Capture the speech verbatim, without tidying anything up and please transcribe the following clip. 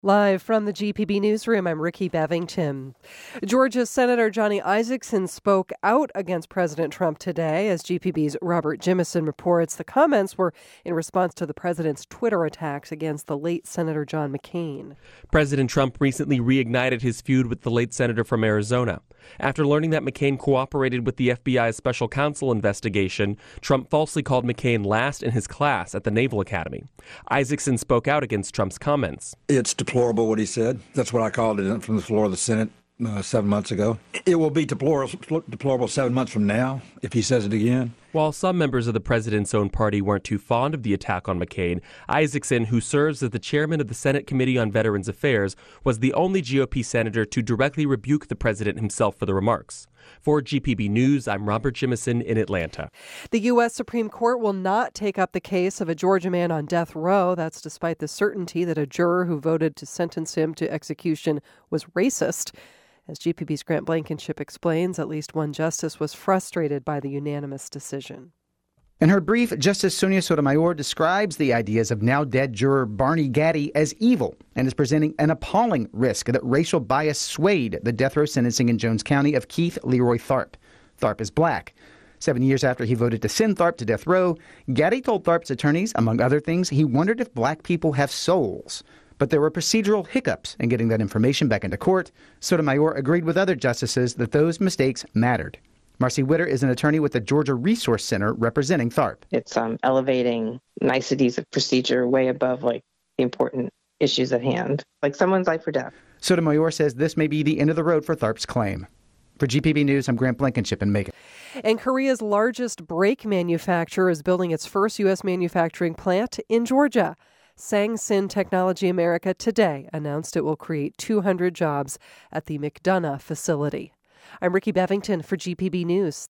Live from the G P B newsroom, I'm Ricky Bevington. Georgia Senator Johnny Isakson spoke out against President Trump today. As G P B's Robert Jimison reports, the comments were in response to the president's Twitter attacks against the late Senator John McCain. President Trump recently reignited his feud with the late senator from Arizona. After learning that McCain cooperated with the F B I's special counsel investigation, Trump falsely called McCain last in his class at the Naval Academy. Isakson spoke out against Trump's comments. It's deplorable what he said. That's what I called it from the floor of the Senate uh, seven months ago. It will be deplorable, deplorable seven months from now if he says it again. While some members of the president's own party weren't too fond of the attack on McCain, Isakson, who serves as the chairman of the Senate Committee on Veterans Affairs, was the only G O P senator to directly rebuke the president himself for the remarks. For G P B News, I'm Robert Jimison in Atlanta. The U S Supreme Court will not take up the case of a Georgia man on death row. That's despite the certainty that a juror who voted to sentence him to execution was racist. As G P B's Grant Blankenship explains, at least one justice was frustrated by the unanimous decision. In her brief, Justice Sonia Sotomayor describes the ideas of now-dead juror Barney Gaddy as evil and is presenting an appalling risk that racial bias swayed the death row sentencing in Jones County of Keith Leroy Tharp. Tharp is black. Seven years after he voted to send Tharp to death row, Gaddy told Tharp's attorneys, among other things, he wondered if black people have souls. But there were procedural hiccups in getting that information back into court. Sotomayor agreed with other justices that those mistakes mattered. Marcy Witter is an attorney with the Georgia Resource Center representing Tharp. It's um, elevating niceties of procedure way above like the important issues at hand, like someone's life or death. Sotomayor says this may be the end of the road for Tharp's claim. For G P B News, I'm Grant Blankenship in Macon. And Korea's largest brake manufacturer is building its first U S manufacturing plant in Georgia. Sangsin Technology America today announced it will create two hundred jobs at the McDonough facility. I'm Ricky Bevington for G P B News.